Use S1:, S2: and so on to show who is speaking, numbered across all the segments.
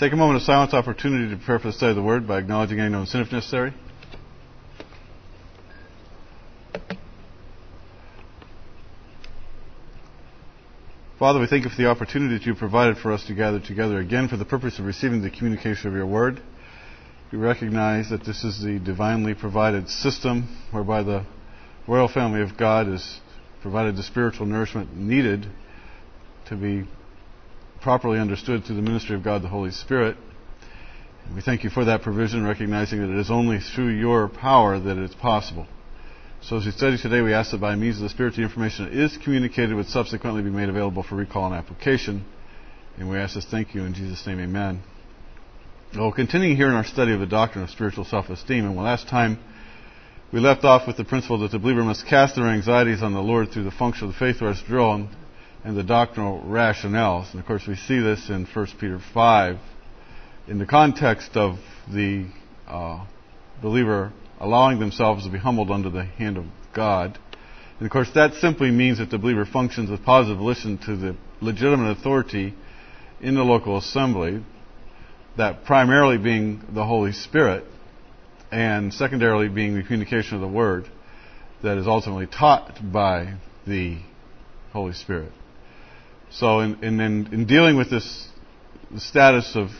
S1: take a moment of silence opportunity to prepare for the study of the Word by acknowledging any known sin if necessary. Father, we thank you for the opportunity that you provided for us to gather together again for the purpose of receiving the communication of your Word. We recognize that this is the divinely provided system whereby the royal family of God is provided the spiritual nourishment needed to be properly understood through the ministry of God the Holy Spirit. And we thank you for that provision, recognizing that it is only through your power that it's possible. So as we study today, we ask that by means of the Spirit, the information that is communicated would subsequently be made available for recall and application. And we ask this, thank you, in Jesus' name, amen. Well, continuing here in our study of the doctrine of spiritual self-esteem, and last time we left off with the principle that the believer must cast their anxieties on the Lord through the function of the faith rest drill and the doctrinal rationales. And of course we see this in 1 Peter 5 in the context of the believer allowing themselves to be humbled under the hand of God. And of course that simply means that the believer functions with positive volition to the legitimate authority in the local assembly, that primarily being the Holy Spirit, and secondarily being the communication of the Word that is ultimately taught by the Holy Spirit. So in dealing with this status of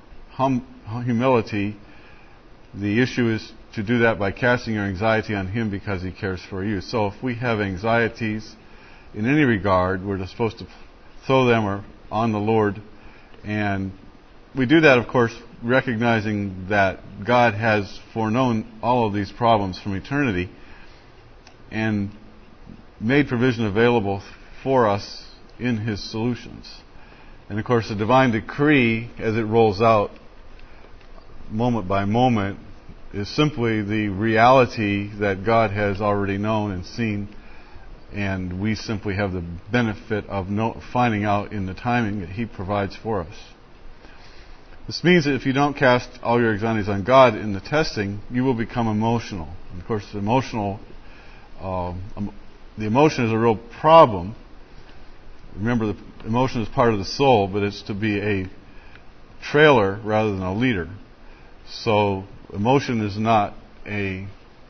S1: humility, the issue is to do that by casting your anxiety on Him because He cares for you. So if we have anxieties in any regard, we're just supposed to throw them on the Lord. And we do that, of course, recognizing that God has foreknown all of these problems from eternity and made provision available for us in His solutions. And of course the divine decree, as it rolls out moment by moment, is simply the reality that God has already known and seen, and we simply have the benefit of finding out in the timing that He provides for us. This means that if you don't cast all your anxieties on God in the testing, you will become emotional. And of course, the emotion is a real problem. Remember, the emotion is part of the soul, but it's to be a trailer rather than a leader. So emotion is not a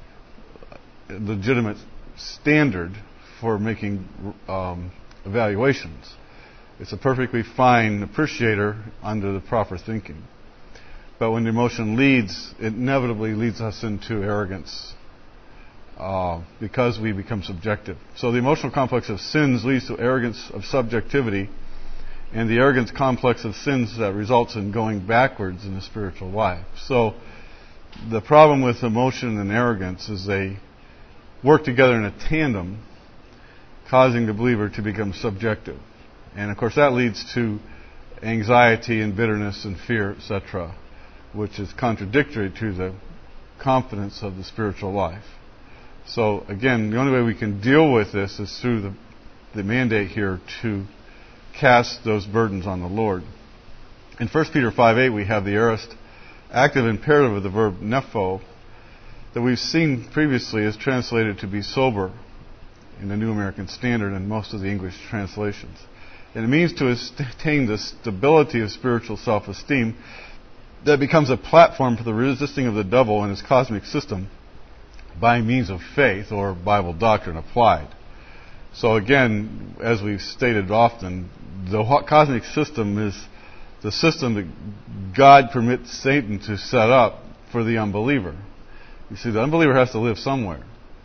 S1: legitimate standard for making evaluations. It's a perfectly fine appreciator under the proper thinking. But when the emotion leads, it inevitably leads us into arrogance because we become subjective. So the emotional complex of sins leads to arrogance of subjectivity, and the arrogance complex of sins that results in going backwards in the spiritual life. So the problem with emotion and arrogance is they work together in a tandem, causing the believer to become subjective. And of course that leads to anxiety and bitterness and fear, etc., which is contradictory to the confidence of the spiritual life. So again, the only way we can deal with this is through the mandate here to cast those burdens on the Lord. In 1 Peter 5:8 we have the aorist active imperative of the verb nepho that we've seen previously is translated to be sober in the New American Standard and most of the English translations. And it means to attain the stability of spiritual self-esteem that becomes a platform for the resisting of the devil and his cosmic system by means of faith or Bible doctrine applied. So again, as we've stated often, the cosmic system is the system that God permits Satan to set up for the unbeliever. You see, the unbeliever has to live somewhere.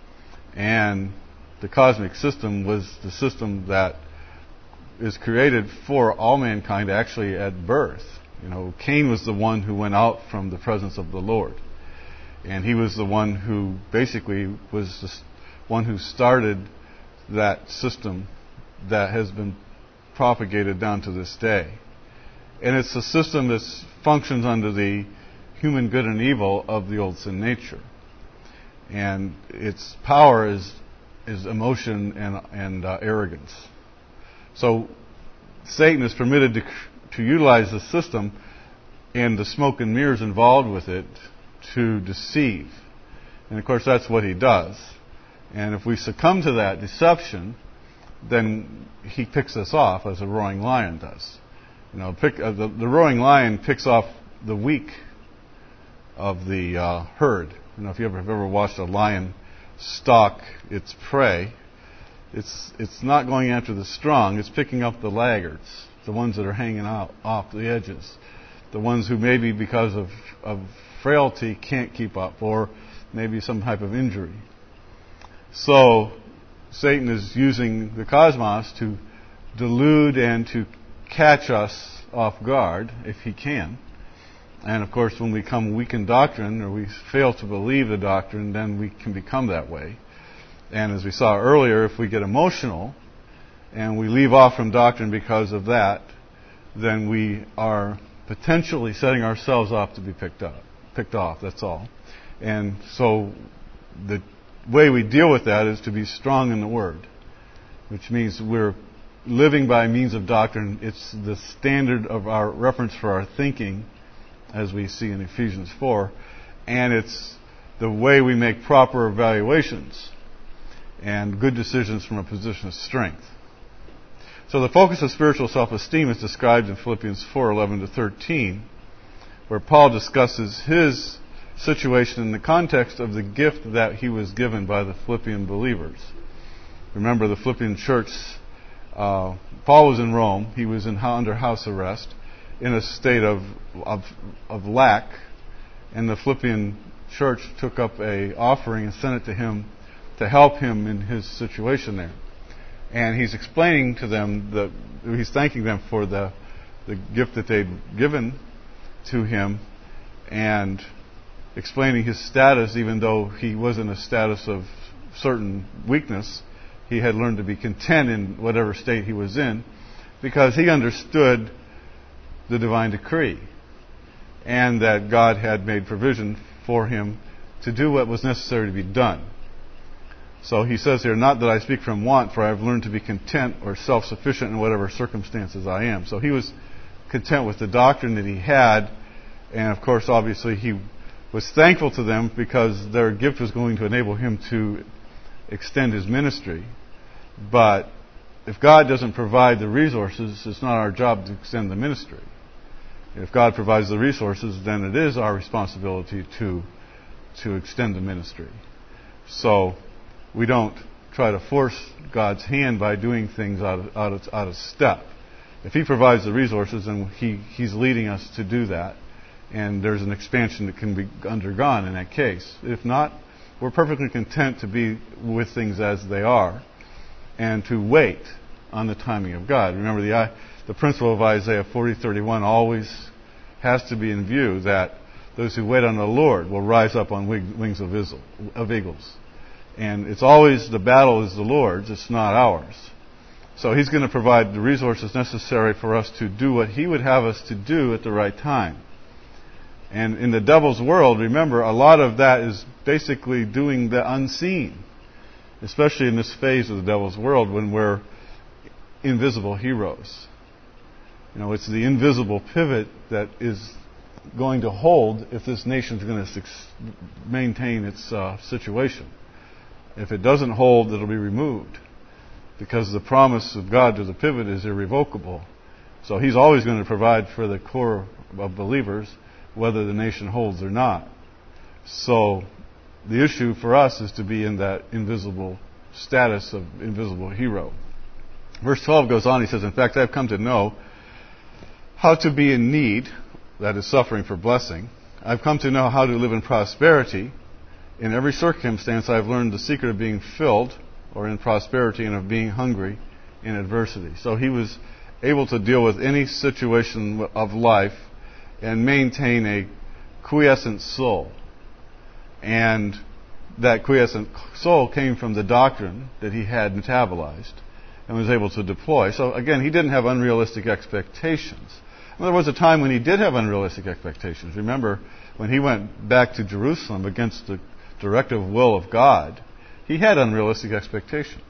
S1: And the cosmic system was the system that is created for all mankind actually at birth. You know, Cain was the one who went out from the presence of the Lord. And he was the one who basically was the one who started that system that has been propagated down to this day. And it's a system that functions under the human good and evil of the old sin nature. And its power is emotion and arrogance. So Satan is permitted to utilize the system and the smoke and mirrors involved with it to deceive. And of course that's what he does. And if we succumb to that deception, then he picks us off as a roaring lion does. The roaring lion picks off the weak of the herd. If you have ever watched a lion stalk its prey, it's not going after the strong. It's picking up the laggards, the ones that are hanging out off the edges, the ones who maybe because of frailty can't keep up, or maybe some type of injury. So Satan is using the cosmos to delude and to catch us off guard, if he can. And of course, when we become weak in doctrine, or we fail to believe the doctrine, then we can become that way. And as we saw earlier, if we get emotional and we leave off from doctrine because of that, then we are potentially setting ourselves up to be picked off, that's all. And so the way we deal with that is to be strong in the Word, which means we're living by means of doctrine. It's the standard of our reference for our thinking, as we see in Ephesians 4, and it's the way we make proper evaluations and good decisions from a position of strength. So the focus of spiritual self-esteem is described in Philippians 4:11-13, where Paul discusses his situation in the context of the gift that he was given by the Philippian believers. Remember, the Philippian church, Paul was in Rome. He was under house arrest in a state of lack, and the Philippian church took up an offering and sent it to him to help him in his situation there. And he's explaining to them he's thanking them for the gift that they'd given to him, and explaining his status. Even though he was in a status of certain weakness, he had learned to be content in whatever state he was in, because he understood the divine decree, and that God had made provision for him to do what was necessary to be done. So he says here, not that I speak from want, for I have learned to be content or self-sufficient in whatever circumstances I am. So he was content with the doctrine that he had, and of course, obviously, he was thankful to them because their gift was going to enable him to extend his ministry. But if God doesn't provide the resources, it's not our job to extend the ministry. If God provides the resources, then it is our responsibility to extend the ministry. So we don't try to force God's hand by doing things out of step. If He provides the resources, then He's leading us to do that, and there's an expansion that can be undergone in that case. If not, we're perfectly content to be with things as they are and to wait on the timing of God. Remember, the principle of Isaiah 40:31 always has to be in view, that those who wait on the Lord will rise up on wings of eagles. And it's always, the battle is the Lord's, it's not ours. So He's going to provide the resources necessary for us to do what He would have us to do at the right time. And in the devil's world, remember, a lot of that is basically doing the unseen, especially in this phase of the devil's world when we're invisible heroes. It's the invisible pivot that is going to hold if this nation's going to maintain its situation. If it doesn't hold, it'll be removed, because the promise of God to the pivot is irrevocable. So He's always going to provide for the core of believers, whether the nation holds or not. So the issue for us is to be in that invisible status of invisible hero. Verse 12 goes on, he says, in fact, I've come to know how to be in need, that is suffering for blessing. I've come to know how to live in prosperity. In every circumstance, I've learned the secret of being filled, or in prosperity, and of being hungry in adversity. So he was able to deal with any situation of life and maintain a quiescent soul. And that quiescent soul came from the doctrine that he had metabolized and was able to deploy. So again, he didn't have unrealistic expectations. Well, there was a time when he did have unrealistic expectations. Remember, when he went back to Jerusalem against the directive will of God, he had unrealistic expectations.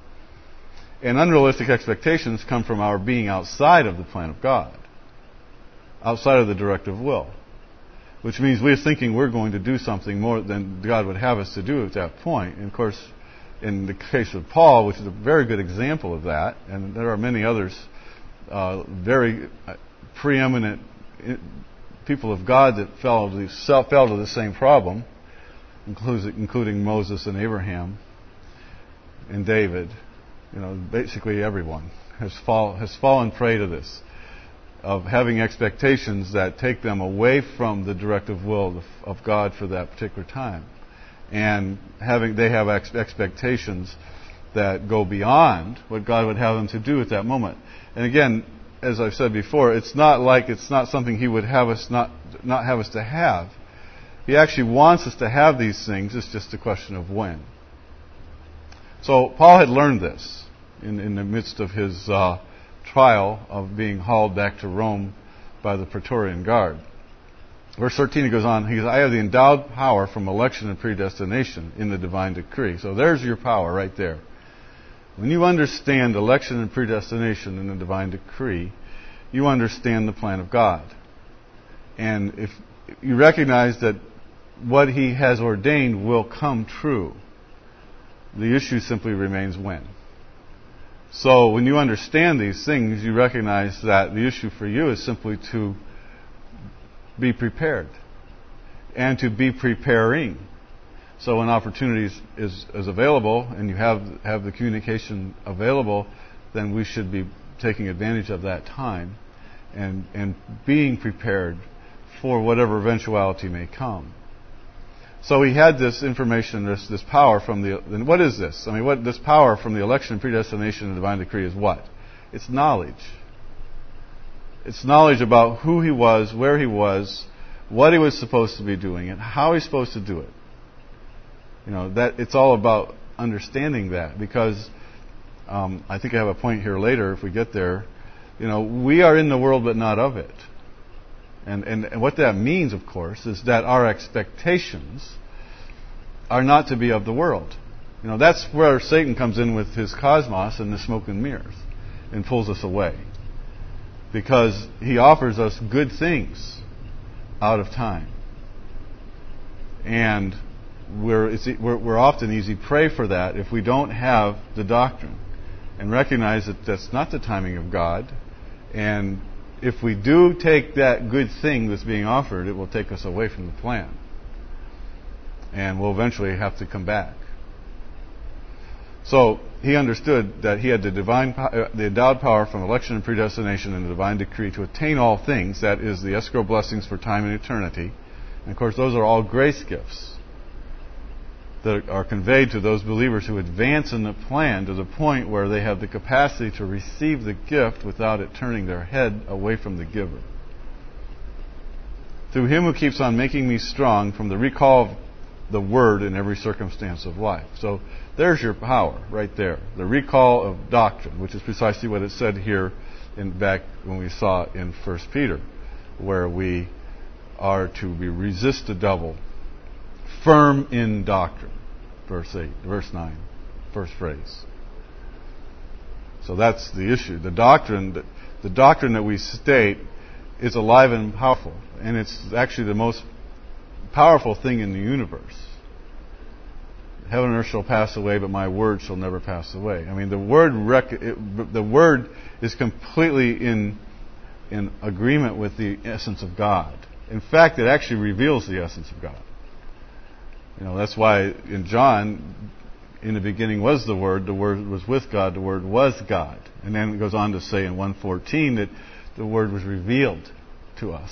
S1: And unrealistic expectations come from our being outside of the plan of God, outside of the directive will, which means we're thinking we're going to do something more than God would have us to do at that point. And of course, in the case of Paul, which is a very good example of that, and there are many others very preeminent people of God that fell to the same problem, including Moses and Abraham and David. Basically everyone has fallen prey to this, of having expectations that take them away from the directive will of God for that particular time, and they have expectations that go beyond what God would have them to do at that moment. And again, as I've said before, it's not something He would have us not have us to have. He actually wants us to have these things. It's just a question of when. So Paul had learned this in the midst of his trial of being hauled back to Rome by the Praetorian Guard. Verse 13, he goes on, he says, I have the endowed power from election and predestination in the divine decree. So there's your power right there. When you understand election and predestination in the divine decree, you understand the plan of God. And if you recognize that what He has ordained will come true, the issue simply remains when. So when you understand these things, you recognize that the issue for you is simply to be prepared and to be preparing. So when opportunity is available and you have the communication available, then we should be taking advantage of that time and being prepared for whatever eventuality may come. So he had this information, this power from and what is this? What this power from the election and predestination and divine decree is what? It's knowledge. It's knowledge about who he was, where he was, what he was supposed to be doing, and how he's supposed to do it. That it's all about understanding that, because I think I have a point here later if we get there. We are in the world but not of it. And what that means, of course, is that our expectations are not to be of the world. That's where Satan comes in with his cosmos and the smoke and mirrors and pulls us away. Because he offers us good things out of time. And we're often easy prey for that if we don't have the doctrine and recognize that that's not the timing of God. And if we do take that good thing that's being offered, it will take us away from the plan. And we'll eventually have to come back. So he understood that he had the endowed power from election and predestination and the divine decree to attain all things, that is, the escrow blessings for time and eternity. And of course, those are all grace gifts that are conveyed to those believers who advance in the plan to the point where they have the capacity to receive the gift without it turning their head away from the giver. Through Him who keeps on making me strong from the recall of the Word in every circumstance of life. So there's your power right there. The recall of doctrine, which is precisely what it said here back when we saw in 1 Peter, where we are to resist the devil, firm in doctrine. Verse 9, first phrase. So that's the issue. The doctrine that we state is alive and powerful, and it's actually the most powerful thing in the universe. Heaven and earth shall pass away, but my word shall never pass away. The word is completely in agreement with the essence of God. In fact, it actually reveals the essence of God. That's why in John, in the beginning was the Word was with God, the Word was God. And then it goes on to say in 1:14 that the Word was revealed to us.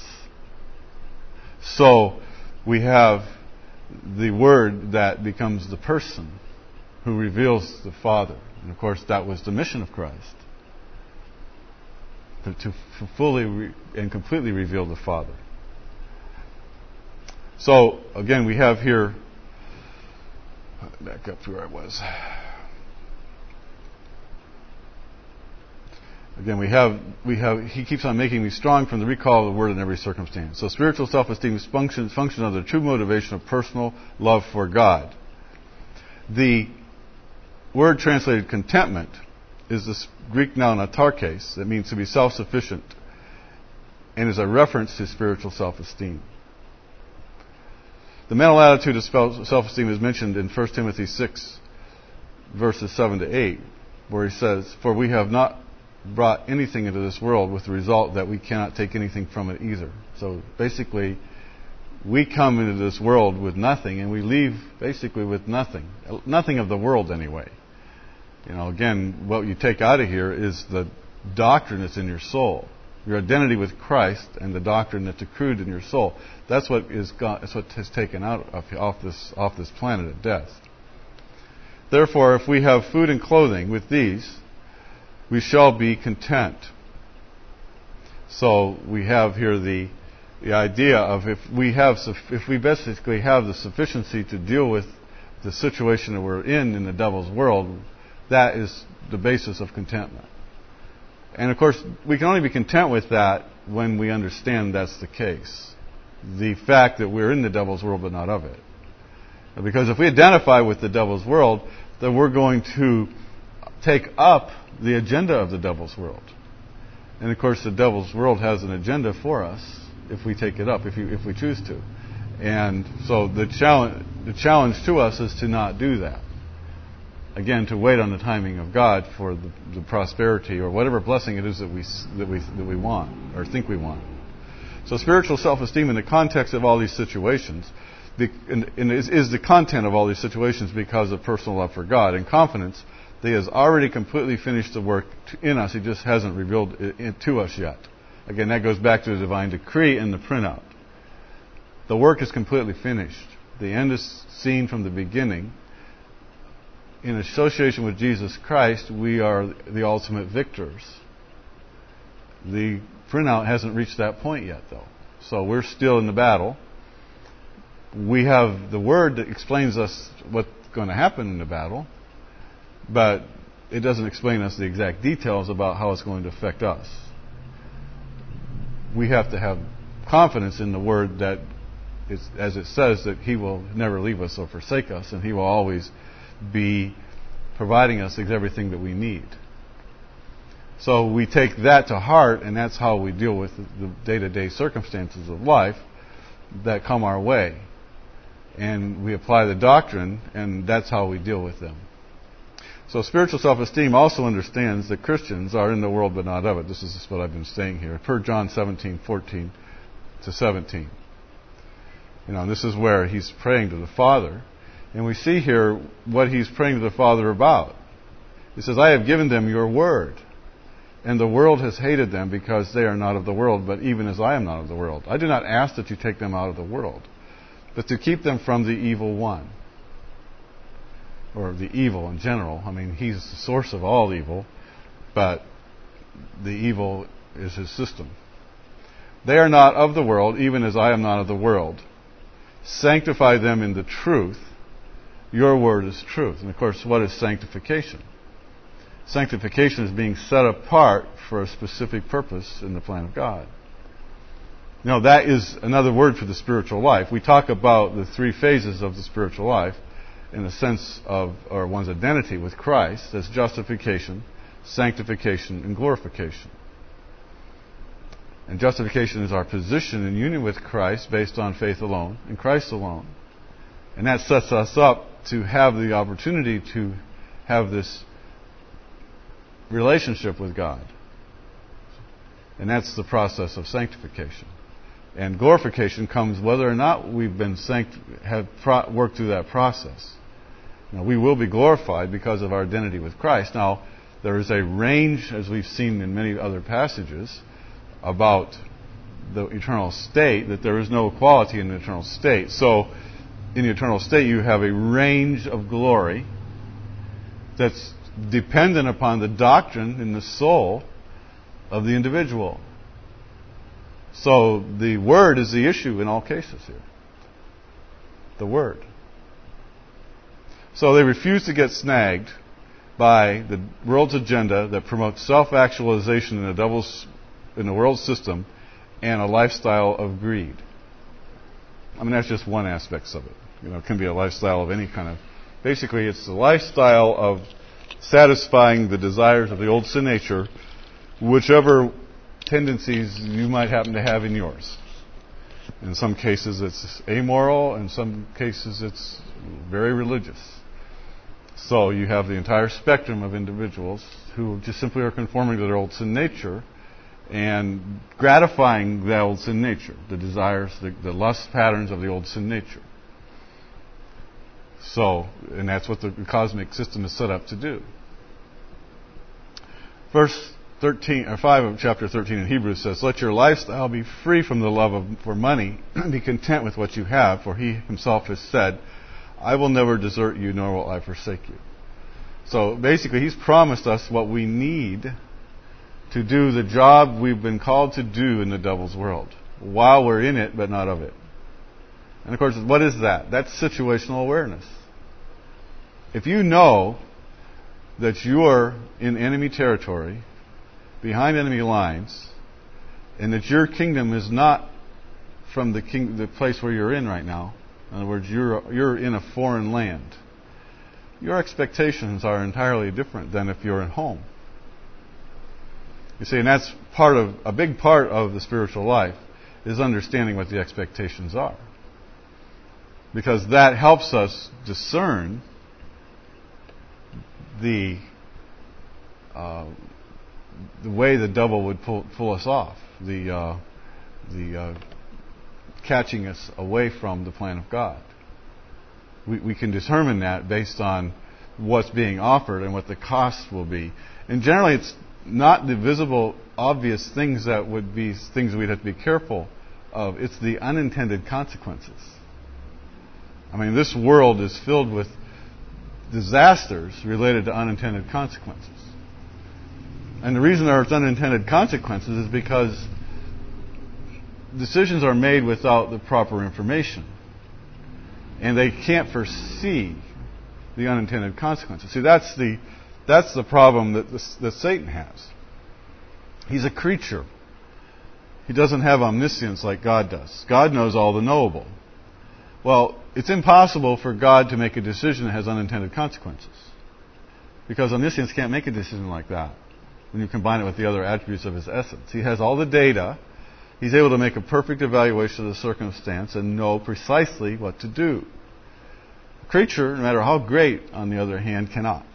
S1: So we have the Word that becomes the person who reveals the Father. And of course, that was the mission of Christ, to fully and completely reveal the Father. So again, we have here, back up to where I was. Again, we have. He keeps on making me strong from the recall of the Word in every circumstance. So spiritual self-esteem is function of the true motivation of personal love for God. The word translated contentment is the Greek noun autarkes, that means to be self-sufficient, and is a reference to spiritual self-esteem. The mental attitude of self-esteem is mentioned in 1 Timothy 6, verses 7 to 8, where he says, For we have not brought anything into this world with the result that we cannot take anything from it either. So basically, we come into this world with nothing, and we leave basically with nothing. Nothing of the world anyway. Again, what you take out of here is the doctrine that's in your soul. Your identity with Christ and the doctrine that's accrued in your soul. That's what has taken out off this planet at death. Therefore, if we have food and clothing with these, we shall be content. So we have here the idea of if we basically have the sufficiency to deal with the situation that we're in the devil's world, that is the basis of contentment. And of course, we can only be content with that when we understand that's the case. The fact that we're in the devil's world but not of it. Because if we identify with the devil's world, then we're going to take up the agenda of the devil's world. And of course, the devil's world has an agenda for us if we take it up, if we choose to. And so the challenge to us is to not do that. Again, to wait on the timing of God for the prosperity or whatever blessing it is that we want or think we want. So spiritual self-esteem in the context of all these situations is the content of all these situations because of personal love for God and confidence that He has already completely finished the work in us. He just hasn't revealed it to us yet. Again, that goes back to the divine decree in the printout. The work is completely finished. The end is seen from the beginning. In association with Jesus Christ, we are the ultimate victors. The printout hasn't reached that point yet, though. So we're still in the battle. We have the Word that explains us what's going to happen in the battle, but it doesn't explain us the exact details about how it's going to affect us. We have to have confidence in the Word that, as it says, that He will never leave us or forsake us, and He will always be providing us with everything that we need. So we take that to heart, and that's how we deal with the day-to-day circumstances of life that come our way. And we apply the doctrine, and that's how we deal with them. So spiritual self-esteem also understands that Christians are in the world but not of it. This is what I've been saying here, per John 17:14 to 17. This is where he's praying to the Father. And we see here what he's praying to the Father about. He says, I have given them your word, and the world has hated them because they are not of the world, but even as I am not of the world. I do not ask that you take them out of the world, but to keep them from the evil one. Or the evil in general. I mean, he's the source of all evil, but the evil is his system. They are not of the world, even as I am not of the world. Sanctify them in the truth. Your word is truth. And of course, what is sanctification? Sanctification is being set apart for a specific purpose in the plan of God. That is another word for the spiritual life. We talk about the three phases of the spiritual life in the sense of one's identity with Christ. That's justification, sanctification, and glorification. And justification is our position in union with Christ based on faith alone, in Christ alone. And that sets us up to have the opportunity to have this relationship with God. And that's the process of sanctification. And glorification comes whether or not we've been worked through that process. We will be glorified because of our identity with Christ. Now, there is a range, as we've seen in many other passages, about the eternal state, that there is no equality in the eternal state. So, in the eternal state, you have a range of glory that's dependent upon the doctrine in the soul of the individual. So, the Word is the issue in all cases here. The Word. So they refuse to get snagged by the world's agenda that promotes self-actualization in the world system and a lifestyle of greed. I mean, that's just one aspect of it. It can be a lifestyle of any kind of... Basically, it's the lifestyle of satisfying the desires of the old sin nature, whichever tendencies you might happen to have in yours. In some cases, it's amoral. In some cases, it's very religious. So you have the entire spectrum of individuals who just simply are conforming to their old sin nature and gratifying the old sin nature, the desires, the lust patterns of the old sin nature. So, and that's what the cosmic system is set up to do. Verse 13 or 5 of chapter 13 in Hebrews says, "Let your lifestyle be free from the love for money. Be content with what you have, for he himself has said, I will never desert you, nor will I forsake you." So basically, he's promised us what we need to do the job we've been called to do in the devil's world, while we're in it, but not of it. And of course, what is that? That's situational awareness. If you know that you're in enemy territory, behind enemy lines, and that your kingdom is not from the place where you're in right now, in other words, you're in a foreign land, your expectations are entirely different than if you're at home. You see, and that's a big part of the spiritual life, is understanding what the expectations are. Because that helps us discern the way the devil would pull us off, the catching us away from the plan of God. We can determine that based on what's being offered and what the cost will be. And generally, it's not the visible, obvious things that would be things we'd have to be careful of. It's the unintended consequences. I mean, this world is filled with disasters related to unintended consequences. And the reason there's unintended consequences is because decisions are made without the proper information. And they can't foresee the unintended consequences. See, that's the problem that Satan has. He's a creature. He doesn't have omniscience like God does. God knows all the knowable. Well, it's impossible for God to make a decision that has unintended consequences. Because omniscience can't make a decision like that when you combine it with the other attributes of his essence. He has all the data. He's able to make a perfect evaluation of the circumstance and know precisely what to do. A creature, no matter how great, on the other hand, cannot.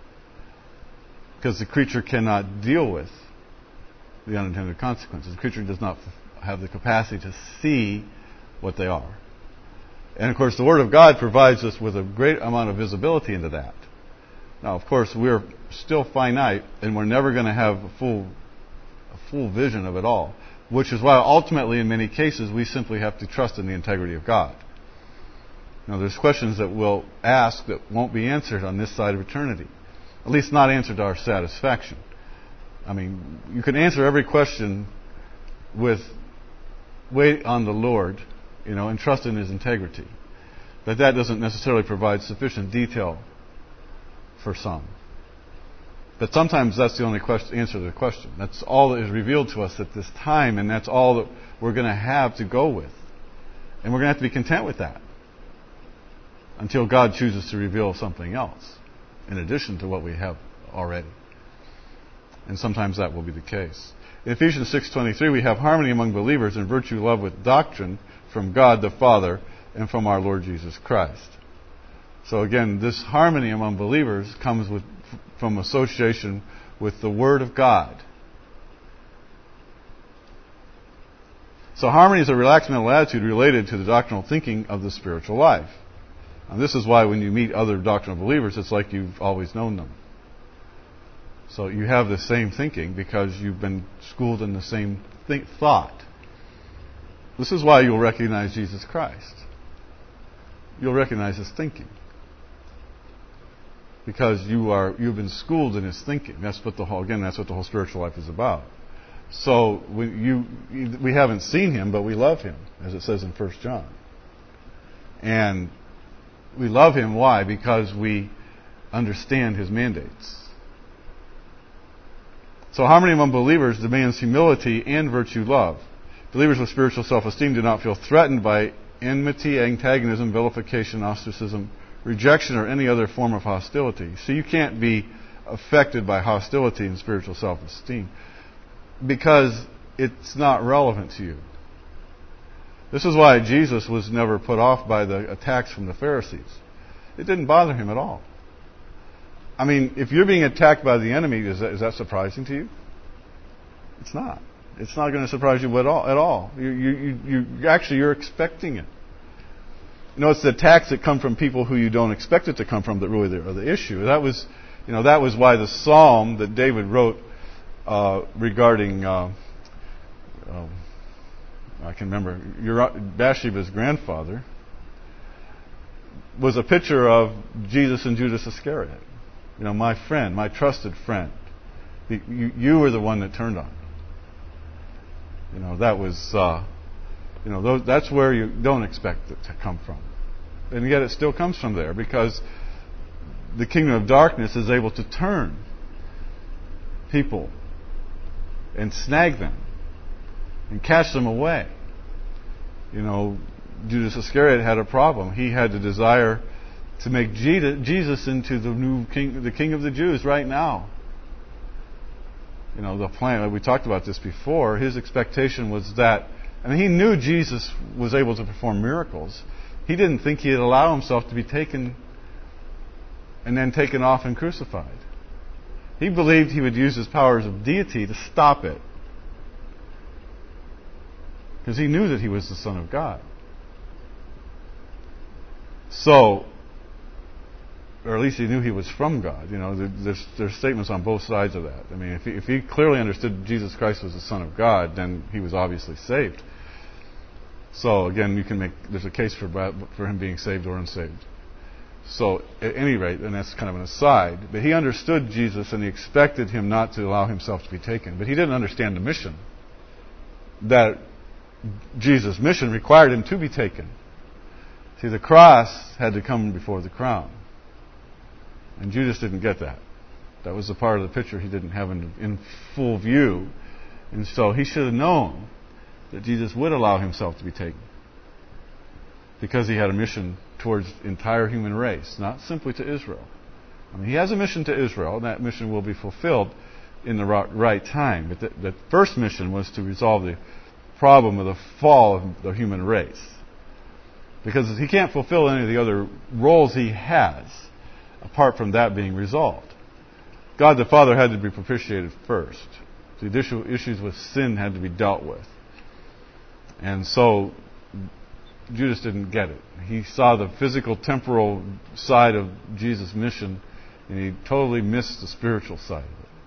S1: Because the creature cannot deal with the unintended consequences. The creature does not have the capacity to see what they are. And of course, the Word of God provides us with a great amount of visibility into that. Now, of course, we're still finite, and we're never going to have a full vision of it all. Which is why ultimately, in many cases, we simply have to trust in the integrity of God. Now, there's questions that we'll ask that won't be answered on this side of eternity. At least not answered to our satisfaction. I mean, you can answer every question with wait on the Lord, and trust in His integrity. But that doesn't necessarily provide sufficient detail for some. But sometimes that's the only answer to the question. That's all that is revealed to us at this time, and that's all that we're going to have to go with. And we're going to have to be content with that until God chooses to reveal something else in addition to what we have already. And sometimes that will be the case. In Ephesians 6:23, we have harmony among believers in virtue, love, with doctrine from God the Father and from our Lord Jesus Christ. So again, this harmony among believers comes from association with the Word of God. So harmony is a relaxed mental attitude related to the doctrinal thinking of the spiritual life. And this is why when you meet other doctrinal believers, it's like you've always known them. So you have the same thinking because you've been schooled in the same thought. This is why you'll recognize Jesus Christ. You'll recognize His thinking. Because you've been schooled in His thinking. That's what the whole spiritual life is about. So we haven't seen Him, but we love Him, as it says in 1 John. And we love Him, why? Because we understand His mandates. So harmony among believers demands humility and virtue love. Believers with spiritual self-esteem do not feel threatened by enmity, antagonism, vilification, ostracism, rejection, or any other form of hostility. So you can't be affected by hostility in spiritual self-esteem because it's not relevant to you. This is why Jesus was never put off by the attacks from the Pharisees. It didn't bother Him at all. I mean, if you're being attacked by the enemy, is that surprising to you? It's not. It's not going to surprise you at all. You're expecting it. You know, it's the attacks that come from people who you don't expect it to come from that really are the issue. That was why the psalm that David wrote regarding I can remember Bathsheba's grandfather was a picture of Jesus and Judas Iscariot. You know, my friend, my trusted friend. You were the one that turned on me. You know, that was, that's where you don't expect it to come from. And yet it still comes from there because the kingdom of darkness is able to turn people and snag them and catch them away. You know, Judas Iscariot had a problem. He had the desire to make Jesus into the new king, the king of the Jews right now. You know, the plan, we talked about this before, his expectation was that, I mean, he knew Jesus was able to perform miracles. He didn't think he'd allow himself to be taken and then taken off and crucified. He believed he would use his powers of deity to stop it. Because he knew that he was the Son of God. So, or at least he knew he was from God. You know, there's statements on both sides of that. I mean, if he clearly understood Jesus Christ was the Son of God, then he was obviously saved. So again, there's a case for him being saved or unsaved. So at any rate, and that's kind of an aside, but he understood Jesus and he expected him not to allow himself to be taken. But he didn't understand the mission. That Jesus' mission required him to be taken. See, the cross had to come before the crown. And Judas didn't get that. That was the part of the picture he didn't have in full view. And so he should have known that Jesus would allow himself to be taken. Because he had a mission towards the entire human race, not simply to Israel. I mean, he has a mission to Israel, and that mission will be fulfilled in the right time. But the first mission was to resolve the problem of the fall of the human race. Because he can't fulfill any of the other roles he has apart from that being resolved. God the Father had to be propitiated first. The issues with sin had to be dealt with. And so Judas didn't get it. He saw the physical, temporal side of Jesus' mission, and he totally missed the spiritual side of it.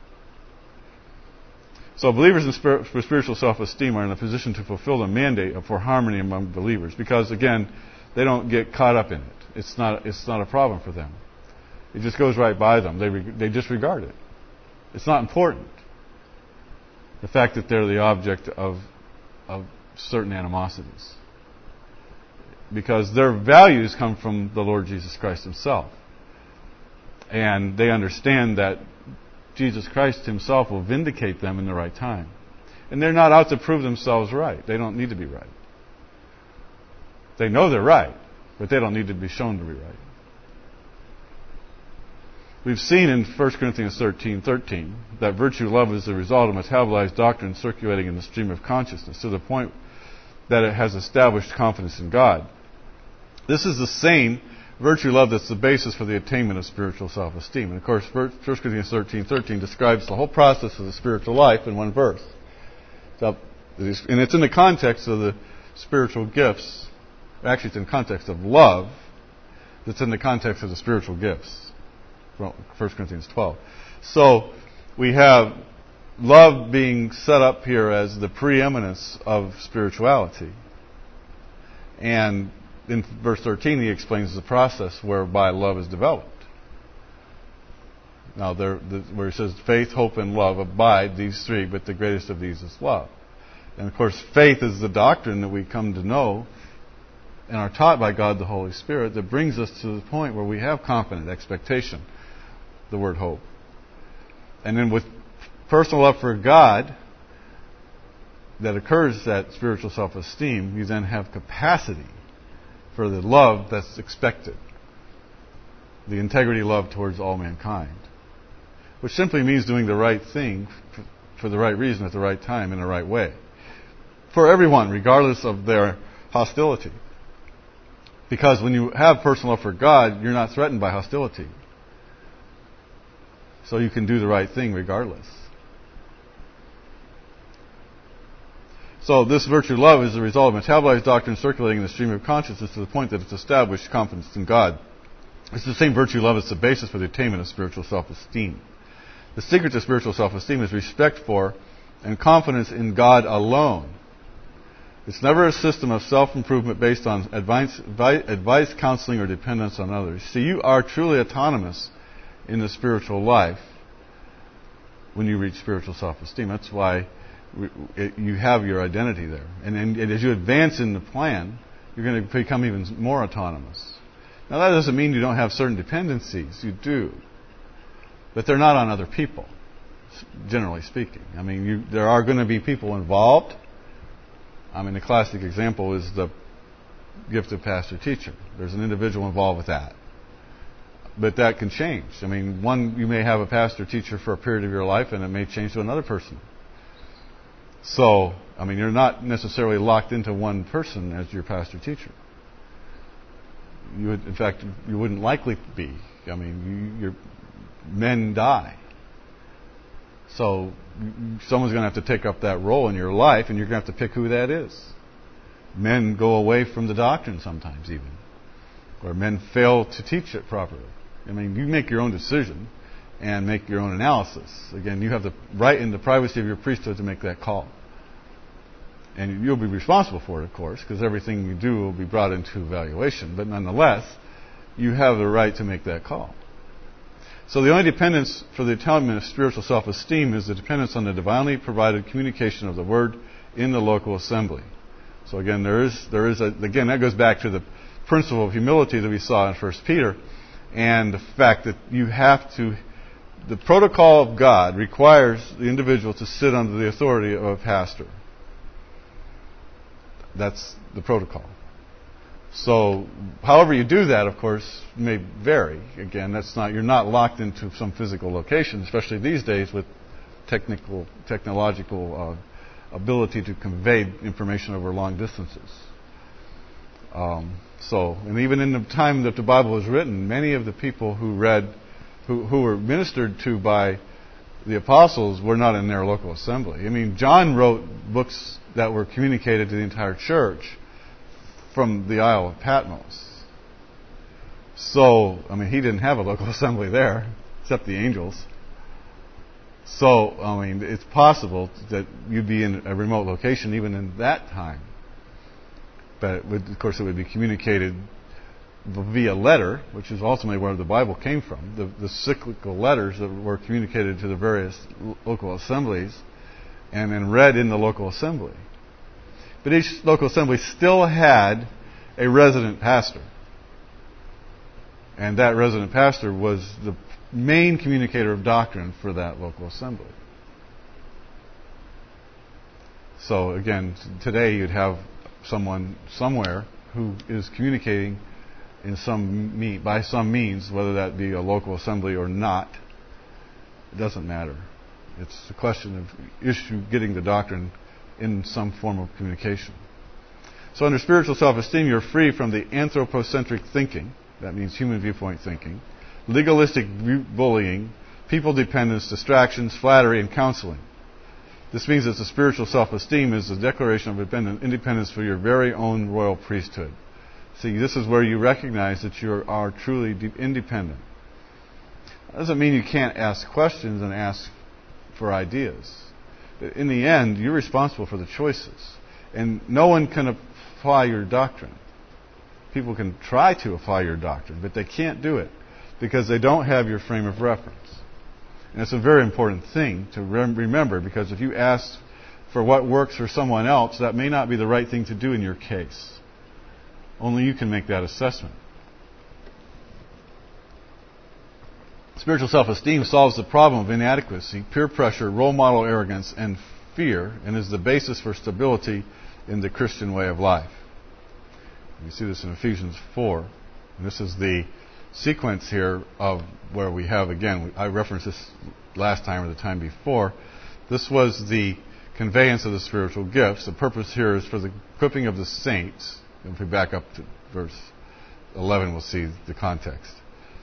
S1: So believers with spiritual self-esteem are in a position to fulfill the mandate for harmony among believers, because again, they don't get caught up in it. It's not a problem for them. It just goes right by them. They disregard it. It's not important. The fact that they're the object of certain animosities. Because their values come from the Lord Jesus Christ himself. And they understand that Jesus Christ himself will vindicate them in the right time. And they're not out to prove themselves right. They don't need to be right. They know they're right, but they don't need to be shown to be right. We've seen in 1 Corinthians 13:13 that virtue love is the result of metabolized doctrine circulating in the stream of consciousness to the point that it has established confidence in God. This is the same virtue love that's the basis for the attainment of spiritual self-esteem. And of course, 1 Corinthians 13:13 describes the whole process of the spiritual life in one verse. And it's in the context of the spiritual gifts. Actually, it's in the context of love. It's in the context of the spiritual gifts. 1 Corinthians 12. So we have love being set up here as the preeminence of spirituality. And in verse 13 he explains the process whereby love is developed. Now where he says faith, hope, and love abide, these three, but the greatest of these is love. And of course faith is the doctrine that we come to know and are taught by God the Holy Spirit that brings us to the point where we have confident expectation. The word hope. And then with personal love for God that occurs at spiritual self-esteem, you then have capacity for the love that's expected. The integrity love towards all mankind. Which simply means doing the right thing for the right reason at the right time in the right way. For everyone, regardless of their hostility. Because when you have personal love for God, you're not threatened by hostility. So you can do the right thing regardless. So this virtue of love is the result of metabolized doctrine circulating in the stream of consciousness to the point that it's established confidence in God. It's the same virtue of love that's the basis for the attainment of spiritual self-esteem. The secret to spiritual self-esteem is respect for and confidence in God alone. It's never a system of self-improvement based on advice, counseling, or dependence on others. See, you are truly autonomous in the spiritual life when you reach spiritual self-esteem. That's why you have your identity there. And as you advance in the plan, you're going to become even more autonomous. Now, that doesn't mean you don't have certain dependencies. You do. But they're not on other people, generally speaking. I mean, there are going to be people involved. I mean, the classic example is the gift of pastor-teacher. There's an individual involved with that. But that can change. I mean, you may have a pastor-teacher for a period of your life, and it may change to another person. So, I mean, you're not necessarily locked into one person as your pastor-teacher. In fact, you wouldn't likely be. I mean, men die. So someone's going to have to take up that role in your life, and you're going to have to pick who that is. Men go away from the doctrine sometimes even. Or men fail to teach it properly. I mean, you make your own decision and make your own analysis. Again, you have the right in the privacy of your priesthood to make that call. And you'll be responsible for it, of course, because everything you do will be brought into evaluation. But nonetheless, you have the right to make that call. So the only dependence for the attainment of spiritual self-esteem is the dependence on the divinely provided communication of the Word in the local assembly. So again, that goes back to the principle of humility that we saw in 1 Peter, and the fact that the protocol of God requires the individual to sit under the authority of a pastor. That's the protocol. So, however you do that, of course, may vary. Again, you're not locked into some physical location, especially these days with technological ability to convey information over long distances. And even in the time that the Bible was written, many of the people who were ministered to by the apostles were not in their local assembly. I mean, John wrote books that were communicated to the entire church from the Isle of Patmos. So, I mean, he didn't have a local assembly there, except the angels. So, I mean, it's possible that you'd be in a remote location even in that time. But, of course, it would be communicated via letter, which is ultimately where the Bible came from. The cyclical letters that were communicated to the various local assemblies and then read in the local assembly. But each local assembly still had a resident pastor. And that resident pastor was the main communicator of doctrine for that local assembly. So again, today you'd have someone somewhere who is communicating by some means, whether that be a local assembly or not. It doesn't matter. It's a question of getting the doctrine in some form of communication. So under spiritual self-esteem, you're free from the anthropocentric thinking, that means human viewpoint thinking, legalistic bullying, people dependence, distractions, flattery, and counseling. This means that the spiritual self-esteem is the declaration of independence for your very own royal priesthood. See, this is where you recognize that you are truly independent. That doesn't mean you can't ask questions and ask for ideas. In the end, you're responsible for the choices. And no one can apply your doctrine. People can try to apply your doctrine, but they can't do it because they don't have your frame of reference. And it's a very important thing to remember, because if you ask for what works for someone else, that may not be the right thing to do in your case. Only you can make that assessment. Spiritual self-esteem solves the problem of inadequacy, peer pressure, role model arrogance, and fear, and is the basis for stability in the Christian way of life. You see this in Ephesians 4. And this is the sequence here of where we have, again, I referenced this last time or the time before. This was the conveyance of the spiritual gifts. The purpose here is for the equipping of the saints. And if we back up to verse 11, we'll see the context.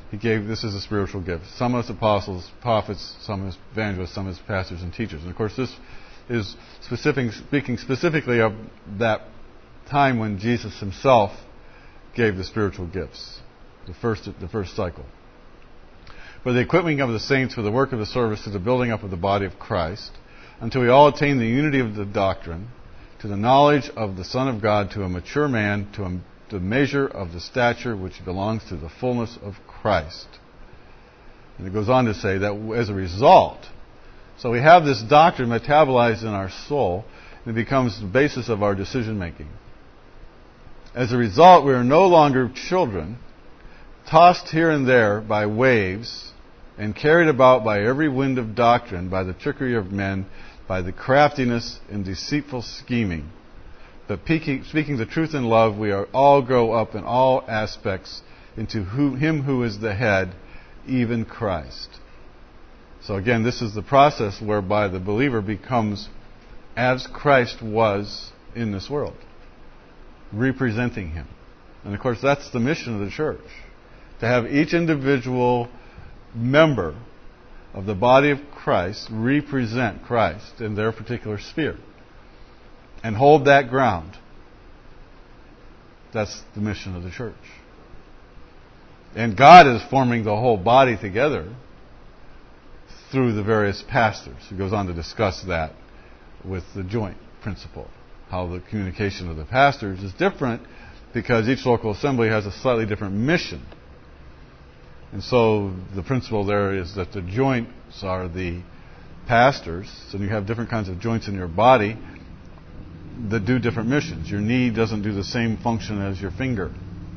S1: He gave, this is a spiritual gift. Some as apostles, prophets, some as evangelists, some as pastors and teachers. And of course this is speaking specifically of that time when Jesus himself gave the spiritual gifts, the first cycle. For the equipping of the saints for the work of the service to the building up of the body of Christ, until we all attain the unity of the doctrine, to the knowledge of the Son of God, to a mature man, to the measure of the stature which belongs to the fullness of Christ. And it goes on to say that as a result, so we have this doctrine metabolized in our soul, and it becomes the basis of our decision making. As a result, we are no longer children, tossed here and there by waves, and carried about by every wind of doctrine, by the trickery of men, by the craftiness and deceitful scheming. But speaking the truth in love, we are all grow up in all aspects into Him who is the head, even Christ. So again, this is the process whereby the believer becomes as Christ was in this world, representing Him. And of course, that's the mission of the church, to have each individual member of the body of Christ represent Christ in their particular sphere and hold that ground. That's the mission of the church. And God is forming the whole body together through the various pastors. He goes on to discuss that with the joint principle, how the communication of the pastors is different because each local assembly has a slightly different mission. And so the principle there is that the joints are the pastors, so you have different kinds of joints in your body that do different missions. Your knee doesn't do the same function as your finger.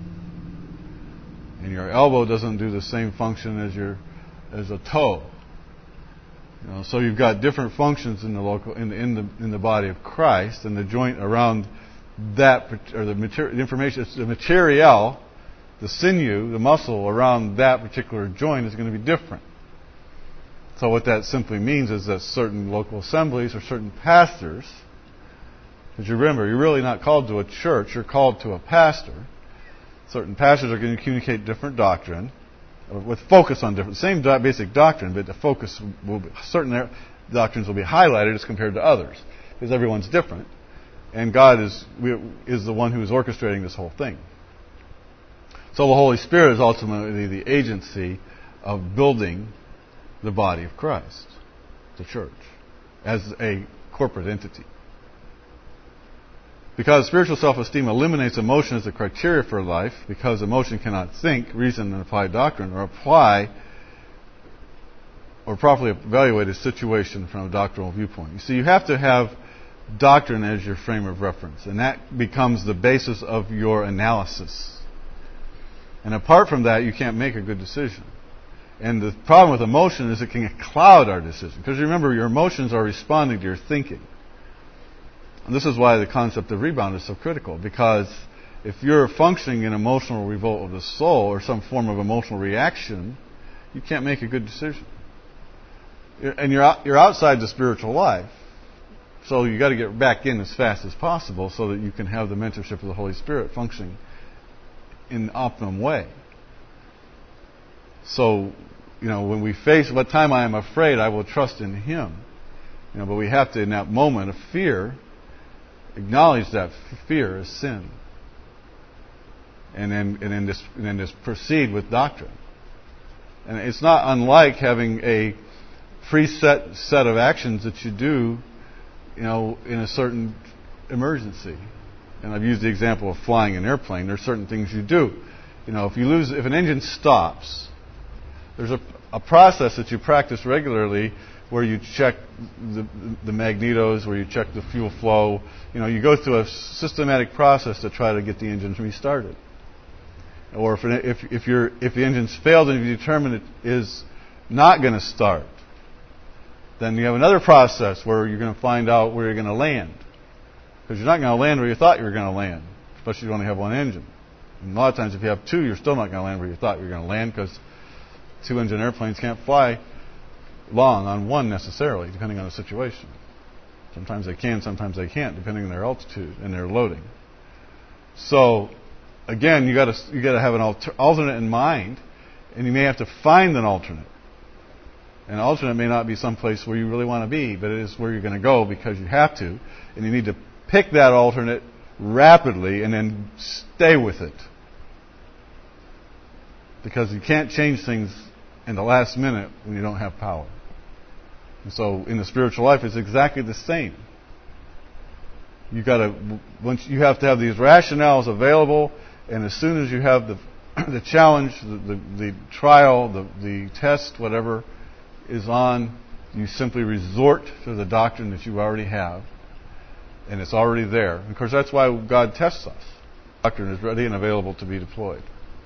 S1: And your elbow doesn't do the same function as a toe. You know, so you've got different functions in the body of Christ, and the joint around that, or the material, the sinew, the muscle around that particular joint is going to be different. So what that simply means is that certain local assemblies or certain pastors, because you remember, you're really not called to a church, you're called to a pastor. Certain pastors are going to communicate different doctrine, with focus on different, same basic doctrine, but the focus will be, certain doctrines will be highlighted as compared to others, because everyone's different, and God is the one who is orchestrating this whole thing. So the Holy Spirit is ultimately the agency of building the body of Christ, the church, as a corporate entity. Because spiritual self-esteem eliminates emotion as a criteria for life, because emotion cannot think, reason, and apply doctrine, or properly evaluate a situation from a doctrinal viewpoint. You see, you have to have doctrine as your frame of reference, and that becomes the basis of your analysis. And apart from that, you can't make a good decision. And the problem with emotion is it can cloud our decision. Because remember, your emotions are responding to your thinking. And this is why the concept of rebound is so critical. Because if you're functioning in emotional revolt of the soul or some form of emotional reaction, you can't make a good decision. And you're outside the spiritual life. So you've got to get back in as fast as possible so that you can have the mentorship of the Holy Spirit functioning in an optimum way. So, when we face what time I am afraid, I will trust in Him. But we have to, in that moment of fear, acknowledge that fear is sin, and then just proceed with doctrine. And it's not unlike having a preset set of actions that you do, in a certain emergency. And I've used the example of flying an airplane. There are certain things you do. If an engine stops, there's a process that you practice regularly where you check the magnetos, where you check the fuel flow. You go through a systematic process to try to get the engine restarted. Or if the engine's failed and you determine it is not going to start, then you have another process where you're going to find out where you're going to land. Because you're not going to land where you thought you were going to land, especially if you only have one engine. And a lot of times if you have two, you're still not going to land where you thought you were going to land, because two-engine airplanes can't fly long on one necessarily, depending on the situation. Sometimes they can, sometimes they can't, depending on their altitude and their loading. So, again, you got to have an alternate in mind, And you may have to find an alternate. An alternate may not be someplace where you really want to be, but it is where you're going to go because you have to. And you need to pick that alternate rapidly and then stay with it. Because you can't change things in the last minute when you don't have power. And so in the spiritual life, it's exactly the same. You have to have these rationales available, and as soon as you have the challenge, the trial, the test, whatever is on, you simply resort to the doctrine that you already have, and it's already there. And of course, that's why God tests us. The doctrine is ready and available to be deployed.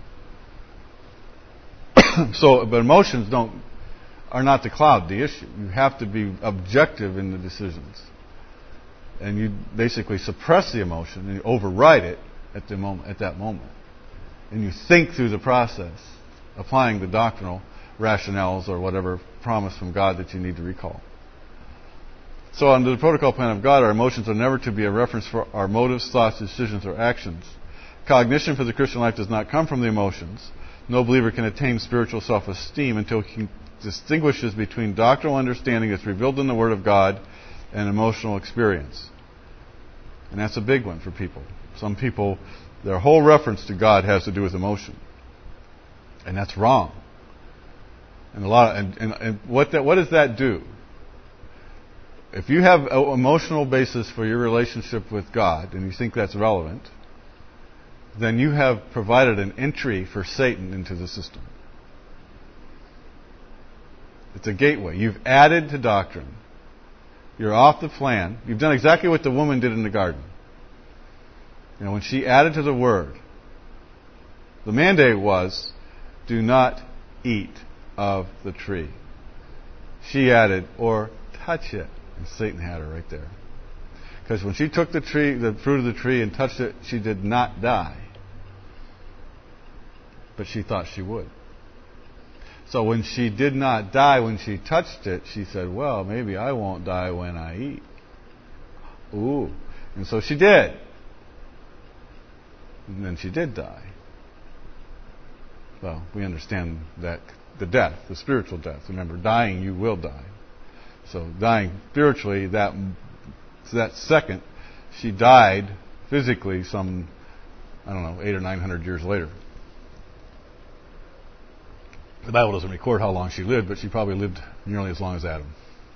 S1: But emotions are not to cloud the issue. You have to be objective in the decisions. And you basically suppress the emotion and you override it at that moment. And you think through the process, applying the doctrinal rationales or whatever promise from God that you need to recall. So under the protocol plan of God, our emotions are never to be a reference for our motives, thoughts, decisions, or actions. Cognition for the Christian life does not come from the emotions. No believer can attain spiritual self-esteem until he distinguishes between doctrinal understanding that's revealed in the Word of God and emotional experience. And that's a big one for people. Some people, their whole reference to God has to do with emotion. And that's wrong. And what does that do? If you have an emotional basis for your relationship with God and you think that's relevant, then you have provided an entry for Satan into the system. It's a gateway. You've added to doctrine. You're off the plan. You've done exactly what the woman did in the garden. You know, when she added to the Word, the mandate was, do not eat of the tree. She added, or touch it. And Satan had her right there. Because when she took the fruit of the tree and touched it, she did not die. But she thought she would. So when she did not die when she touched it, she said, well, maybe I won't die when I eat. Ooh. And so she did. And then she did die. Well, we understand that the death, the spiritual death. Remember, dying, you will die. So dying spiritually, that second, she died physically some, 800 or 900 years later. The Bible doesn't record how long she lived, but she probably lived nearly as long as Adam.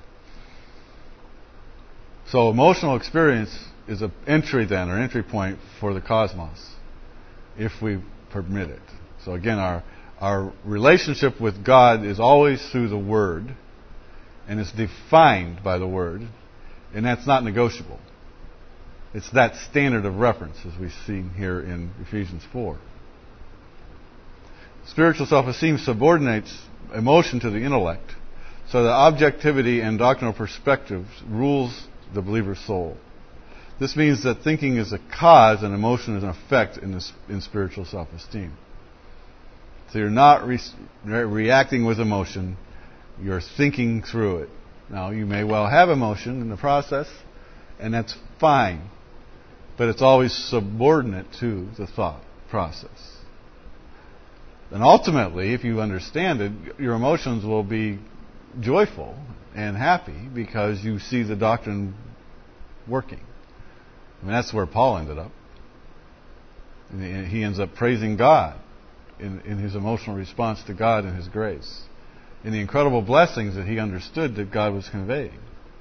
S1: So emotional experience is an entry then, or entry point for the cosmos, if we permit it. So again, our relationship with God is always through the Word, and it's defined by the Word, and that's not negotiable. It's that standard of reference, as we see here in Ephesians 4. Spiritual self-esteem subordinates emotion to the intellect, so that objectivity and doctrinal perspectives rules the believer's soul. This means that thinking is a cause and emotion is an effect in spiritual self-esteem. So you're not reacting with emotion, you're thinking through it. Now, you may well have emotion in the process, and that's fine, but it's always subordinate to the thought process. And ultimately, if you understand it, your emotions will be joyful and happy because you see the doctrine working. I mean, that's where Paul ended up. And he ends up praising God in his emotional response to God and His grace, in the incredible blessings that he understood that God was conveying.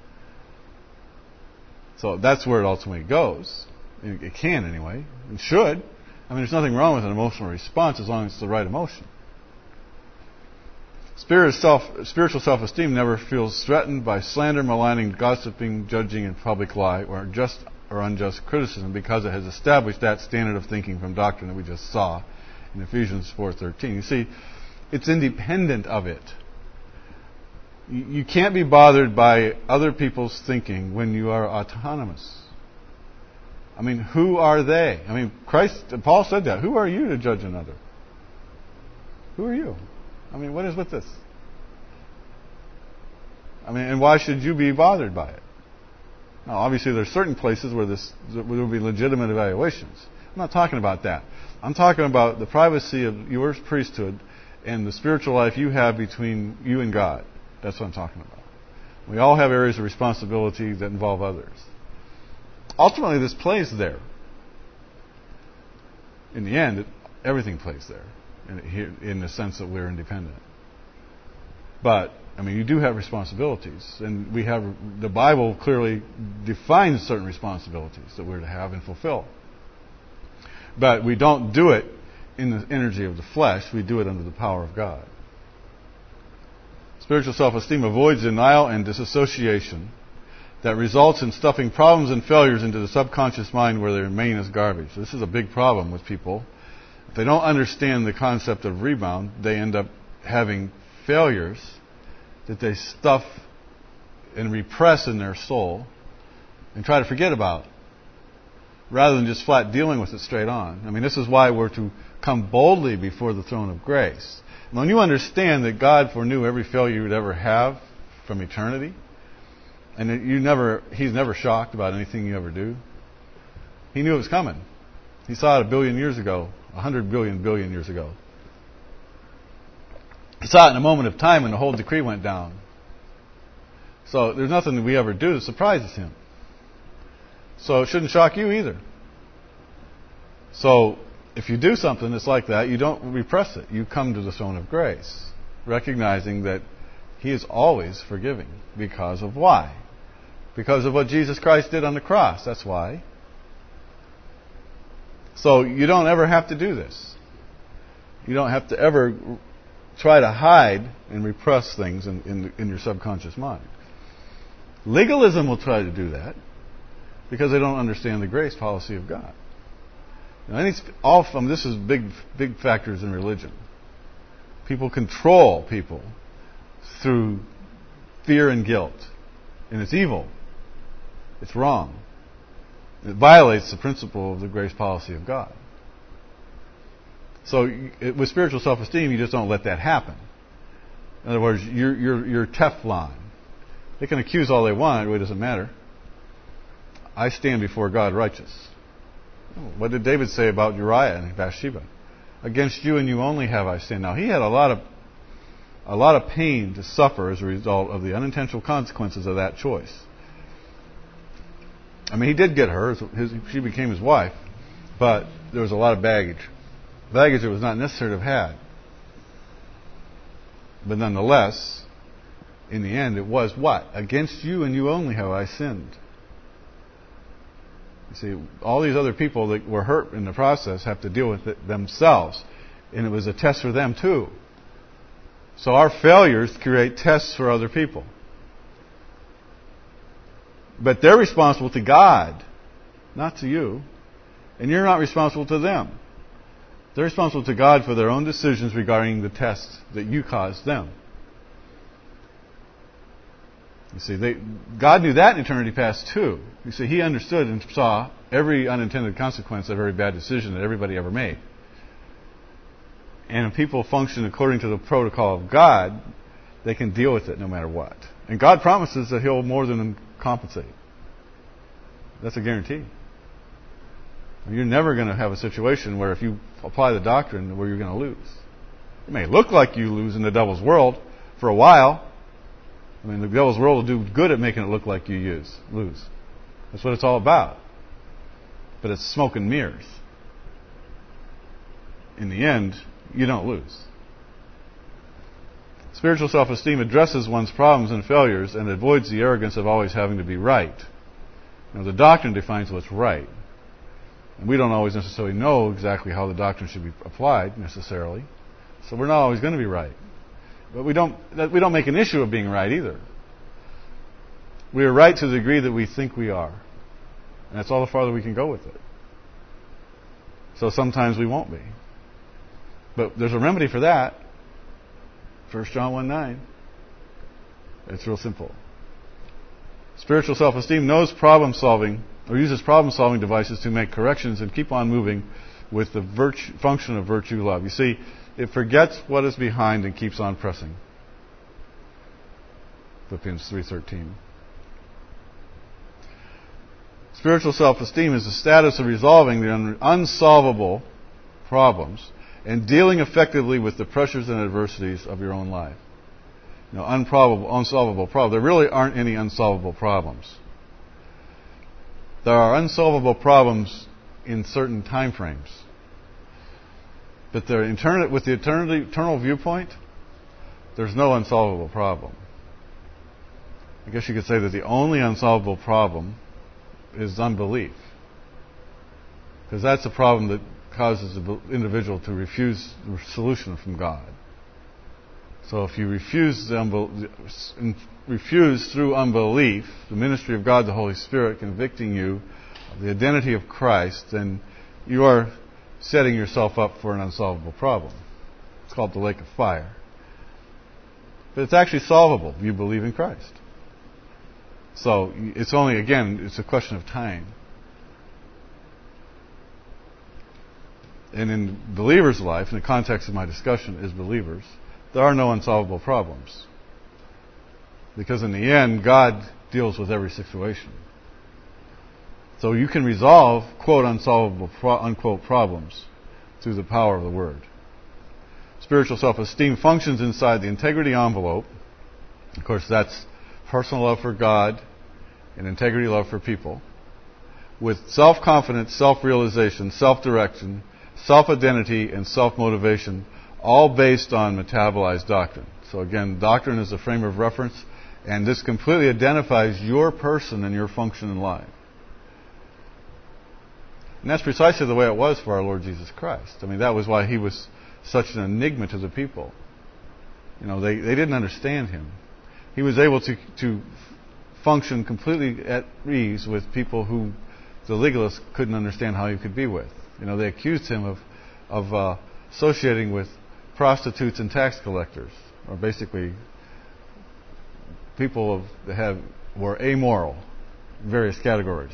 S1: So that's where it ultimately goes. It can anyway. It should. I mean, there's nothing wrong with an emotional response as long as it's the right emotion. Spiritual self-esteem never feels threatened by slander, maligning, gossiping, judging, and public lie, or just or unjust criticism, because it has established that standard of thinking from doctrine that we just saw in Ephesians 4:13. You see, it's independent of it. You can't be bothered by other people's thinking when you are autonomous. I mean, who are they? I mean, Paul said that. Who are you to judge another? Who are you? I mean, what is with this? I mean, and why should you be bothered by it? Now, obviously, there are certain places where there will be legitimate evaluations. I'm not talking about that. I'm talking about the privacy of your priesthood and the spiritual life you have between you and God. That's what I'm talking about. We all have areas of responsibility that involve others. Ultimately, this plays there. In the end, everything plays there, in the sense that we're independent. But, I mean, you do have responsibilities, and the Bible clearly defines certain responsibilities that we're to have and fulfill. But we don't do it in the energy of the flesh, we do it under the power of God. Spiritual self-esteem avoids denial and disassociation that results in stuffing problems and failures into the subconscious mind where they remain as garbage. This is a big problem with people. If they don't understand the concept of rebound, they end up having failures that they stuff and repress in their soul and try to forget about, rather than just flat dealing with it straight on. I mean, this is why we're to come boldly before the throne of grace. And when you understand that God foreknew every failure you would ever have from eternity, and that He's never shocked about anything you ever do. He knew it was coming. He saw it 1 billion years ago, 100 billion years ago. He saw it in a moment of time when the whole decree went down. So there's nothing that we ever do that surprises Him. So it shouldn't shock you either. So if you do something that's like that, you don't repress it. You come to the throne of grace, recognizing that He is always forgiving. Because of why? Because of what Jesus Christ did on the cross. That's why. So you don't ever have to do this. You don't have to ever try to hide and repress things in your subconscious mind. Legalism will try to do that because they don't understand the grace policy of God. Now, this is big factors in religion. People control people through fear and guilt. And it's evil. It's wrong. It violates the principle of the grace policy of God. So with spiritual self-esteem, you just don't let that happen. In other words, you're Teflon. They can accuse all they want. It really doesn't matter. I stand before God righteous. What did David say about Uriah and Bathsheba? Against you and you only have I sinned. Now, he had a lot of pain to suffer as a result of the unintentional consequences of that choice. I mean, he did get her. She became his wife. But there was a lot of baggage. Baggage that was not necessary to have had. But nonetheless, in the end, it was what? Against you and you only have I sinned. You see, all these other people that were hurt in the process have to deal with it themselves. And it was a test for them too. So our failures create tests for other people. But they're responsible to God, not to you. And you're not responsible to them. They're responsible to God for their own decisions regarding the tests that you caused them. You see, God knew that in eternity past too. You see, He understood and saw every unintended consequence of every bad decision that everybody ever made. And if people function according to the protocol of God, they can deal with it no matter what. And God promises that He'll more than compensate. That's a guarantee. You're never going to have a situation where if you apply the doctrine where you're going to lose. It may look like you lose in the devil's world for a while. I mean, the devil's world will do good at making it look like you lose. That's what it's all about. But it's smoke and mirrors. In the end, you don't lose. Spiritual self-esteem addresses one's problems and failures and avoids the arrogance of always having to be right. Now, the doctrine defines what's right. And we don't always necessarily know exactly how the doctrine should be applied, necessarily. So we're not always going to be right. But we don't make an issue of being right either. We are right to the degree that we think we are. And that's all the farther we can go with it. So sometimes we won't be. But there's a remedy for that. 1 John 1:9. It's real simple. Spiritual self-esteem knows problem solving, or uses problem solving devices to make corrections and keep on moving with the function of virtue love. You see, it forgets what is behind and keeps on pressing. Philippians 3:13. Spiritual self-esteem is the status of resolving the unsolvable problems and dealing effectively with the pressures and adversities of your own life. Unsolvable problems. There really aren't any unsolvable problems. There are unsolvable problems in certain time frames. But with the eternal viewpoint, there's no unsolvable problem. I guess you could say that the only unsolvable problem is unbelief. Because that's a problem that causes the individual to refuse the solution from God. So if you refuse through unbelief the ministry of God, the Holy Spirit, convicting you of the identity of Christ, then you are setting yourself up for an unsolvable problem. It's called the lake of fire. But it's actually solvable if you believe in Christ. So it's a question of time. And in believers' life, in the context of my discussion is believers, there are no unsolvable problems. Because in the end, God deals with every situation. So you can resolve, quote, unsolvable, unquote, problems through the power of the Word. Spiritual self-esteem functions inside the integrity envelope. Of course, that's personal love for God and integrity love for people. With self-confidence, self-realization, self-direction, self-identity, and self-motivation, all based on metabolized doctrine. So again, doctrine is a frame of reference, and this completely identifies your person and your function in life. And that's precisely the way it was for our Lord Jesus Christ. I mean, that was why He was such an enigma to the people. They didn't understand Him. He was able to function completely at ease with people who the legalists couldn't understand how He could be with. They accused Him of associating with prostitutes and tax collectors, or basically people that were amoral in various categories.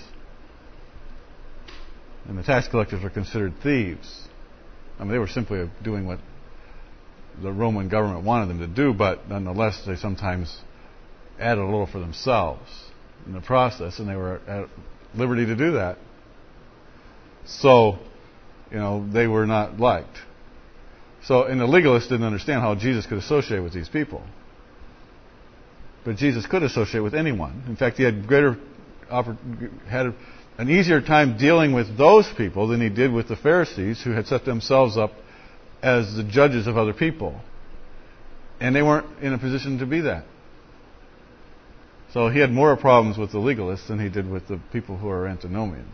S1: And the tax collectors were considered thieves. I mean, they were simply doing what the Roman government wanted them to do, but nonetheless, they sometimes added a little for themselves in the process, and they were at liberty to do that. So, they were not liked. And the legalists didn't understand how Jesus could associate with these people. But Jesus could associate with anyone. In fact, He had had an easier time dealing with those people than He did with the Pharisees, who had set themselves up as the judges of other people. And they weren't in a position to be that. So He had more problems with the legalists than He did with the people who are antinomian.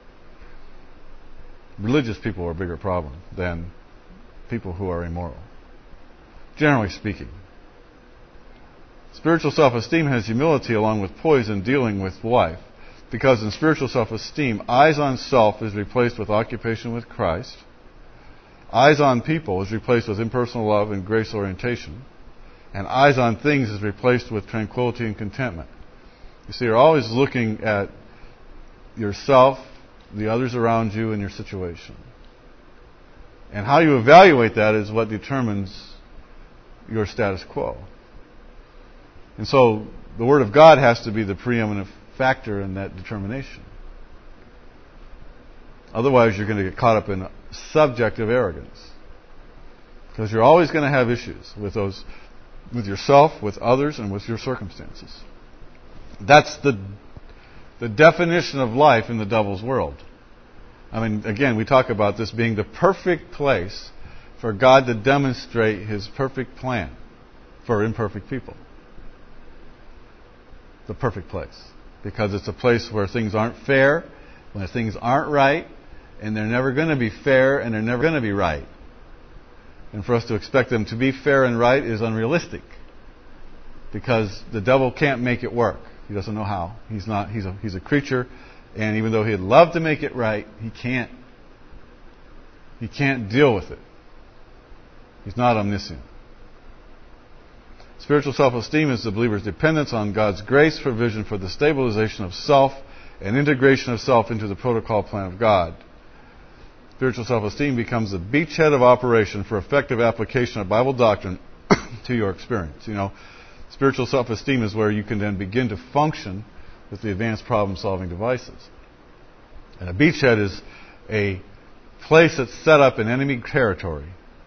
S1: Religious people are a bigger problem than people who are immoral, generally speaking. Spiritual self-esteem has humility along with poise in dealing with life, because in spiritual self-esteem, eyes on self is replaced with occupation with Christ. Eyes on people is replaced with impersonal love and grace orientation. And eyes on things is replaced with tranquility and contentment. You see, you're always looking at yourself, the others around you, and your situation. And how you evaluate that is what determines your status quo. And so the Word of God has to be the preeminent factor in that determination. Otherwise, you're going to get caught up in subjective arrogance. Because you're always going to have issues with yourself, with others, and with your circumstances. That's the definition of life in the devil's world. I mean, again, we talk about this being the perfect place for God to demonstrate His perfect plan for imperfect people. The perfect place. Because it's a place where things aren't fair, when things aren't right, and they're never going to be fair, and they're never going to be right. And for us to expect them to be fair and right is unrealistic. Because the devil can't make it work. He doesn't know how. He's a creature, and even though he'd love to make it right, he can't. He can't deal with it. He's not omniscient. Spiritual self-esteem is the believer's dependence on God's grace provision for the stabilization of self and integration of self into the protocol plan of God. Spiritual self-esteem becomes the beachhead of operation for effective application of Bible doctrine to your experience. Spiritual self-esteem is where you can then begin to function with the advanced problem-solving devices. And a beachhead is a place that's set up in enemy territory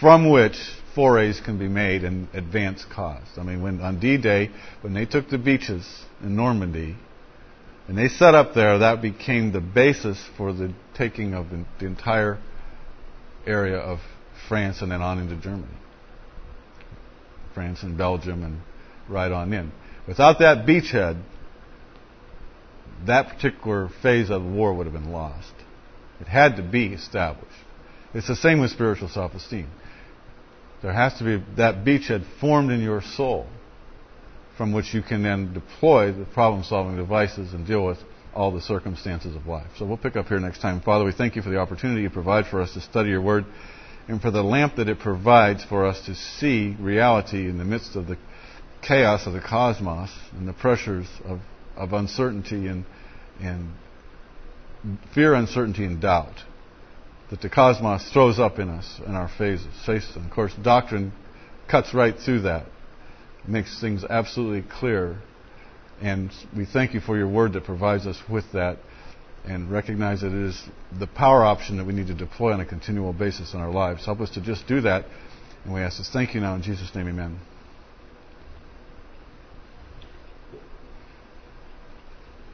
S1: from which forays can be made and advance caused. I mean, on D-Day, when they took the beaches in Normandy, and they set up there, that became the basis for the taking of the entire area of France and then on into Germany. France and Belgium and right on in. Without that beachhead, that particular phase of the war would have been lost. It had to be established. It's the same with spiritual self-esteem. There has to be that beachhead formed in your soul from which you can then deploy the problem-solving devices and deal with all the circumstances of life. So we'll pick up here next time. Father, we thank you for the opportunity you provide for us to study your word and for the lamp that it provides for us to see reality in the midst of the chaos of the cosmos and the pressures of uncertainty and fear, uncertainty, and doubt that the cosmos throws up in us in our faces. And of course, doctrine cuts right through that, makes things absolutely clear. And we thank you for your word that provides us with that and recognize that it is the power option that we need to deploy on a continual basis in our lives. Help us to just do that. And we ask this. Thank you now in Jesus' name, amen.